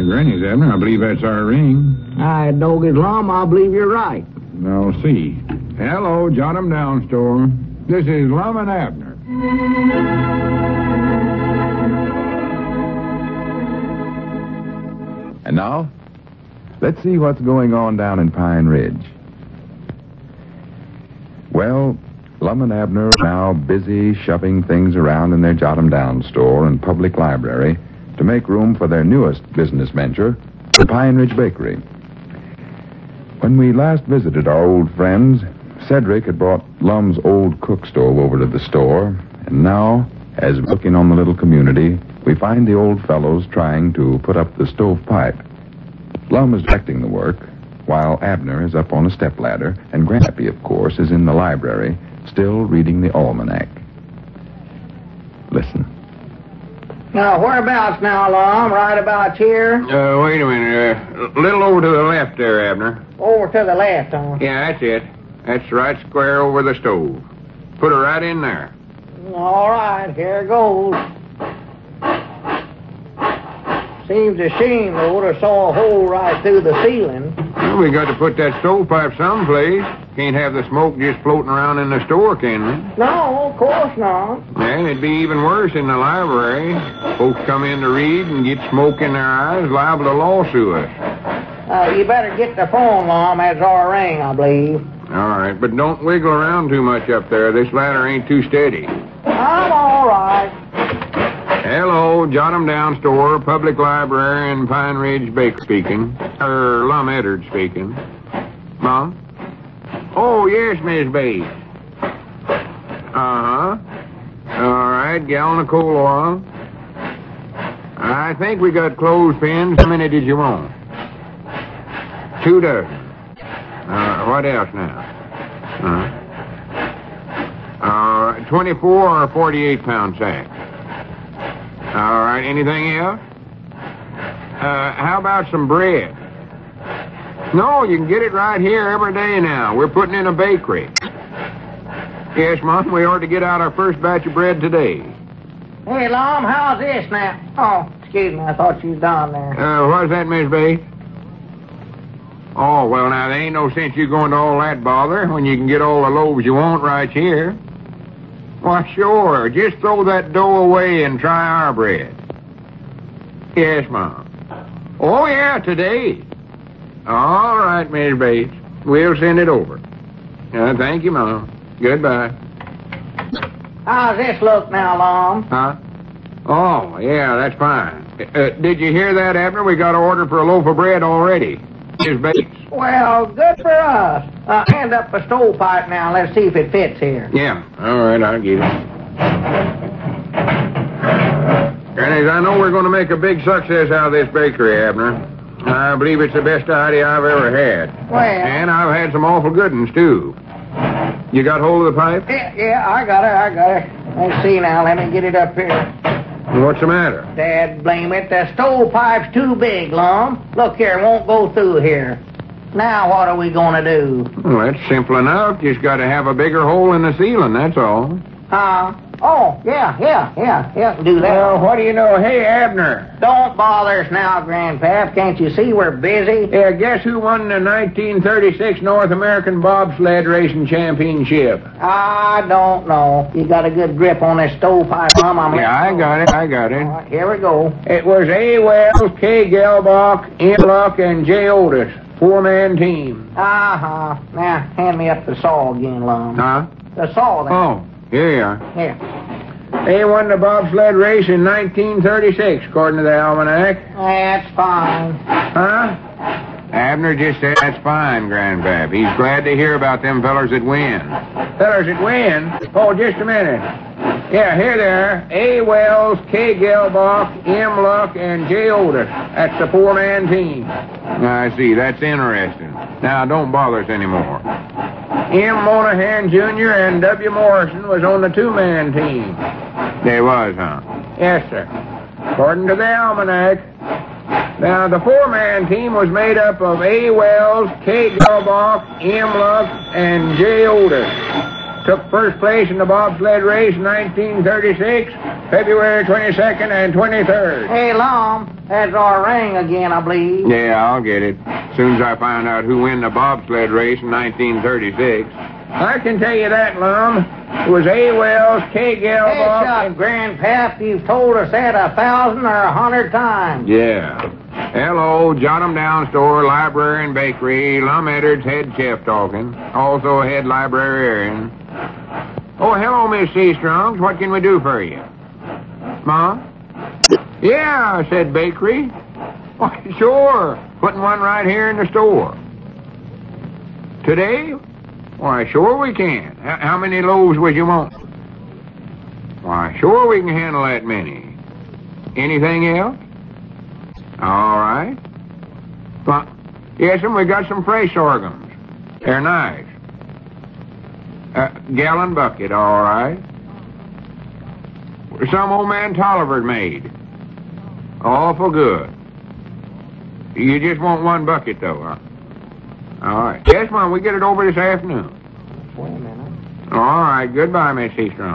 Granny's, Abner. I believe that's our ring. I dog his lum. I believe you're right. I'll see. Hello, Jot 'em Down store. This is Lum and Abner. And now, let's see what's going on down in Pine Ridge. Well, Lum and Abner are now busy shoving things around in their Jot 'em Down store and public library to make room for their newest business venture, the Pine Ridge Bakery. When we last visited our old friends, Cedric had brought Lum's old cook stove over to the store, and now, as we're looking on the little community, we find the old fellows trying to put up the stovepipe. Lum is directing the work, while Abner is up on a stepladder, and Grandpappy, of course, is in the library, still reading the almanac. Listen. Now, whereabouts now, Lum? Right about here? Wait a minute. A little over to the left there, Abner. Over to the left, huh? Yeah, that's it. That's right square over the stove. Put her right in there. All right, here goes. Seems a shame, though, to saw a hole right through the ceiling. Well, we got to put that stovepipe someplace. Can't have the smoke just floating around in the store, can we? No, of course not. And it'd be even worse in the library. Folks come in to read and get smoke in their eyes, liable to lawsuit us. You better get the phone, Lum. That's our ring, I believe. All right, but don't wiggle around too much up there. This ladder ain't too steady. I'm all right. Hello, Jot 'em Down store, public library, and Pine Ridge Baker speaking. Lum Eddard speaking. Mom? Oh, yes, Miss Bates. Uh-huh. All right, gallon of coal oil. I think we got clothespins. How many did you want? 2 dozen. What else now? 24 or 48 pound sack. All right, anything else? How about some bread? No, you can get it right here every day now. We're putting in a bakery. Yes, Mom, we ought to get out our first batch of bread today. Hey, Lum, how's this now? Oh, excuse me, I thought you was down there. What's that, Miss Bates? Oh, well, now, there ain't no sense you going to all that bother when you can get all the loaves you want right here. Why, sure. Just throw that dough away and try our bread. Yes, Mom. Oh, yeah, today. All right, Miss Bates. We'll send it over. Thank you, Mom. Goodbye. How's this look now, Lum? Huh? Oh, yeah, that's fine. Did you hear that, Abner? We got an order for a loaf of bread already. Miss Bates. Well, good for us. Hand up a stovepipe now. Let's see if it fits here. Yeah, all right, I'll get it. Grannies, I know we're going to make a big success out of this bakery, Abner. I believe it's the best idea I've ever had. Well... And I've had some awful good ones, too. You got hold of the pipe? Yeah, I got it. Let's see now. Let me get it up here. What's the matter? Dad, blame it. The stovepipe's too big, Lum. Look here, it won't go through here. Now what are we going to do? Well, that's simple enough. Just got to have a bigger hole in the ceiling, that's all. Oh, yeah, do that. Well, what do you know? Hey, Abner. Don't bother us now, Grandpap. Can't you see we're busy? Yeah, guess who won the 1936 North American Bobsled Racing Championship? I don't know. You got a good grip on this stovepipe, Lum. Yeah, I got it. All right, here we go. It was A. Wells, K. Gelbach, M. Luck, and J. Otis. 4-man team. Uh-huh. Now, hand me up the saw again, Lum. Huh? The saw there. Oh, here you are. Here. They won the bobsled race in 1936, according to the almanac. That's fine. Huh? Abner just said that's fine, Grandpap. He's glad to hear about them fellers that win. Fellers that win? Oh, just a minute. Yeah, here they are. A. Wells, K. Gelbach, M. Luck, and J. Otis. That's the 4-man team. I see. That's interesting. Now, don't bother us anymore. M. Monahan Jr. and W. Morrison was on the 2-man team. They was, huh? Yes, sir. According to the almanac. Now, the 4-man team was made up of A. Wells, K. Gelbach, M. Luck, and J. Otis. took first place in the bobsled race in 1936, February 22nd and 23rd. Hey, Lum, that's our ring again, I believe. Yeah, I'll get it. As soon as I find out who won the bobsled race in 1936. I can tell you that, Lum. It was A. Wells, K. Gelbach. Hey, Chuck, Grandpap, you've told us that 1,000 or 100 times. Yeah. Hello, Jot 'em Down Store, Library and Bakery, Lum Eddard's head chef talking. Also head librarian. Oh, hello, Miss Seastrongs. What can we do for you? Ma? Yeah, I said bakery. Why, sure. Putting one right here in the store. Today? Why, sure we can. How many loaves would you want? Why, sure we can handle that many. Anything else? All right. Well, yes, and we got some fresh sorghums. They're nice. Gallon bucket, all right. Some old man Tolliver made. Awful good. You just want one bucket, though, huh? All right. Yes, Mom, we get it over this afternoon. Wait a minute. All right. Goodbye, Miss Seastrong.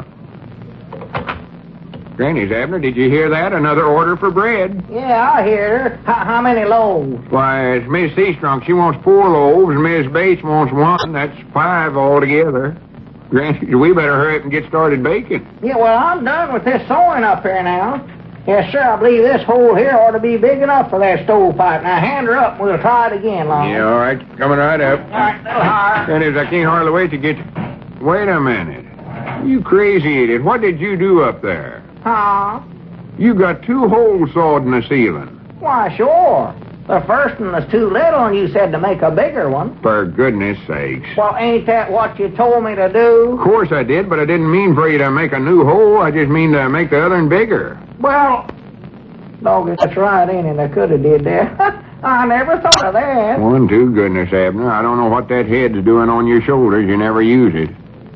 Granny's Abner, did you hear that? Another order for bread. Yeah, I hear her. How many loaves? Why, it's Miss Seastrong. She wants 4 loaves, and Miss Bates wants 1. That's 5 altogether. Granny, we better hurry up and get started baking. Yeah, well, I'm done with this sewing up here now. Yes, sir, I believe this hole here ought to be big enough for that stovepipe. Now, hand her up and we'll try it again, Long. Yeah, all right. Coming right up. All right, little higher. Granny, I can't hardly wait to get... Wait a minute. You crazy idiot. What did you do up there? Huh? You got 2 holes sawed in the ceiling. Why, sure. The first one was too little, and you said to make a bigger one. For goodness sakes. Well, ain't that what you told me to do? Of course I did, but I didn't mean for you to make a new hole. I just mean to make the other one bigger. Well, doggy, that's right, ain't it? I could have did that. I never thought of that. One, too, goodness, Abner. I don't know what that head's doing on your shoulders. You never use it.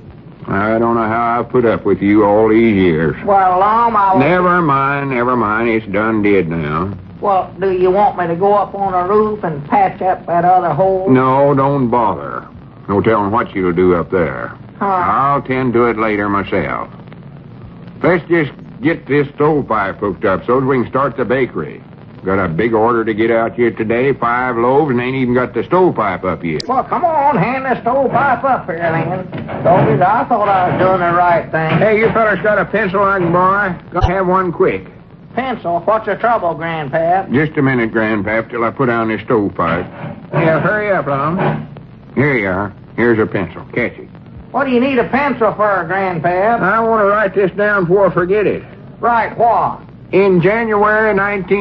I don't know how I've put up with you all these years. Well, Lom, Never mind. It's done did now. Well, do you want me to go up on the roof and patch up that other hole? No, don't bother. No telling what you'll do up there. Huh? I'll tend to it later myself. Let's just get this stovepipe hooked up so that we can start the bakery. Got a big order to get out here today, 5 loaves, and ain't even got the stovepipe up yet. Well, come on, hand the stovepipe up here, then. Doggies, I thought I was doing the right thing. Hey, you fellas got a pencil I can borrow? Gotta have one quick. Pencil? What's the trouble, Grandpap? Just a minute, Grandpap, till I put down this stovepipe. Yeah, hurry up, Lum. Here you are. Here's a pencil. Catch it. What do you need a pencil for, Grandpap? I want to write this down before I forget it. Right what? In January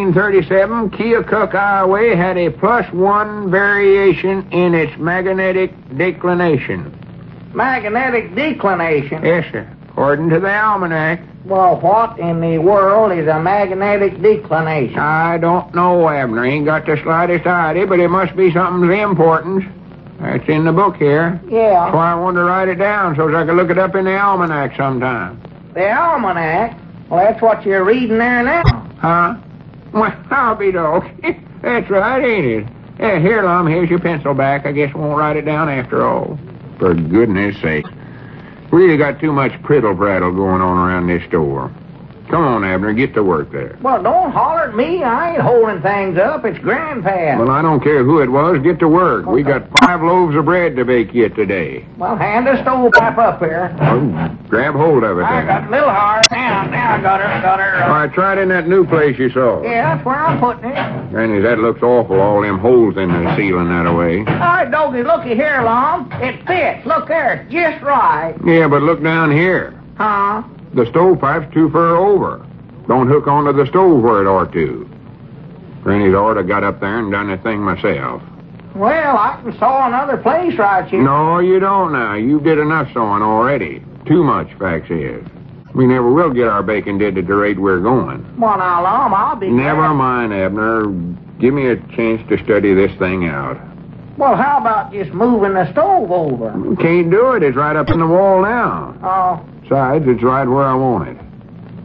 1937, Keokuk, Iowa had a +1 variation in its magnetic declination. Magnetic declination? Yes, sir. According to the almanac. Well, what in the world is a magnetic declination? I don't know, Abner. Ain't got the slightest idea, but it must be something important. That's in the book here. Yeah. That's why I wanted to write it down so I could look it up in the almanac sometime. The almanac? Well, that's what you're reading there now. Huh? Well, I'll be dog. That's right, ain't it? Yeah, here, Lum, here's your pencil back. I guess I won't write it down after all. For goodness sake. Really got too much prittle-prattle going on around this store. Come on, Abner, get to work there. Well, don't holler at me. I ain't holding things up. It's Grandpap. Well, I don't care who it was. Get to work. We got 5 loaves of bread to bake yet today. Well, hand the stovepipe up here. Oh, grab hold of it I there. got a little hard. Now I got her. All right, try it in that new place you saw. Yeah, that's where I'm putting it. Granny, that looks awful, all them holes in the ceiling that away. All right, Doggy, looky here, Lom. It fits. Look there. It's just right. Yeah, but look down here. Huh? The stovepipe's too far over. Don't hook onto the stove where it ought to. Granny's ought to got up there and done the thing myself. Well, I can saw another place right here. No, you don't now. You did enough sewing already. Too much, facts is. We never will get our bacon did at the rate we're going. Well, now, Lom, I'll be Never glad. mind, Abner. Give me a chance to study this thing out. Well, how about just moving the stove over? Can't do it. It's right up in the wall now. Oh, Besides, it's right where I want it.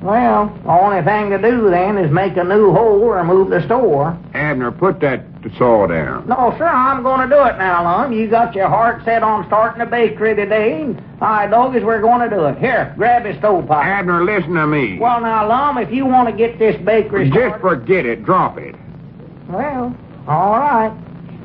Well, the only thing to do then is make a new hole or move the store. Abner, put that saw down. No, sir, I'm going to do it now, Lum. You got your heart set on starting a bakery today. All right, doggies, we're going to do it. Here, grab his stovepipe. Abner, listen to me. Well, now, Lum, if you want to get this bakery started... Just forget it. Drop it. Well, all right.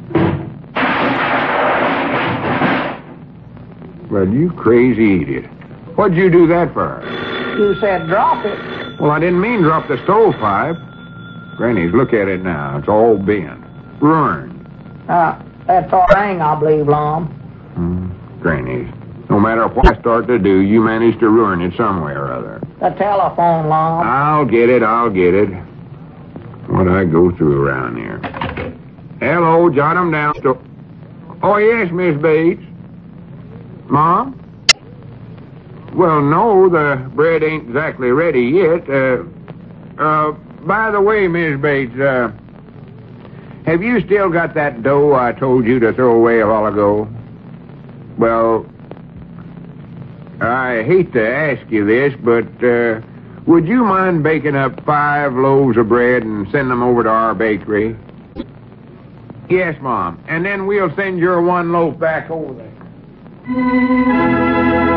Well, you crazy idiot. What'd you do that for? You said drop it. Well, I didn't mean drop the stovepipe. Grannies, look at it now. It's all bent. Ruined. That's our thing, I believe, Lum. Grannies, no matter what I start to do, you manage to ruin it some way or other. The telephone, Lum. I'll get it. What I go through around here. Hello, jot 'em down. Oh, yes, Miss Bates. Mom? Well, no, the bread ain't exactly ready yet. By the way, Miss Bates, have you still got that dough I told you to throw away a while ago? Well, I hate to ask you this, but would you mind baking up 5 loaves of bread and send them over to our bakery? Yes, Mom. And then we'll send your 1 loaf back over there.